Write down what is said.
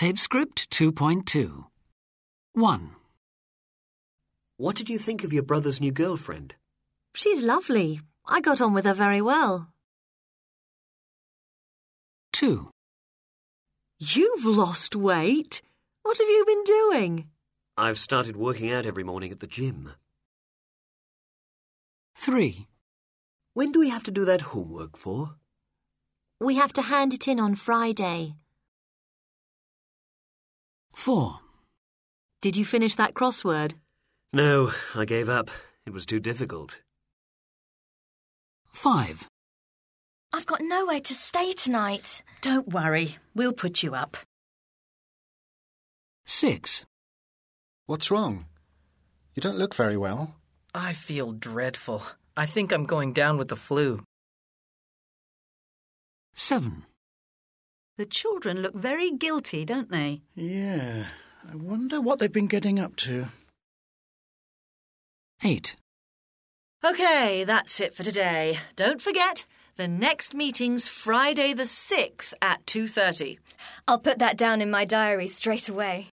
Tape script 2.2. 1. What did you think of your brother's new girlfriend? She's lovely. I got on with her very well. 2. You've lost weight. What have you been doing? I've started working out every morning at the gym. 3. When do we have to do that homework for? We have to hand it in on Friday. 4. Did you finish that crossword? No, I gave up. It was too difficult. 5. I've got nowhere to stay tonight. Don't worry, we'll put you up. 6. What's wrong? You don't look very well. I feel dreadful. I think I'm going down with the flu. 7. The children look very guilty, don't they? Yeah, I wonder what they've been getting up to. 8. OK, that's it for today. Don't forget, the next meeting's Friday the 6th at 2:30. I'll put that down in my diary straight away.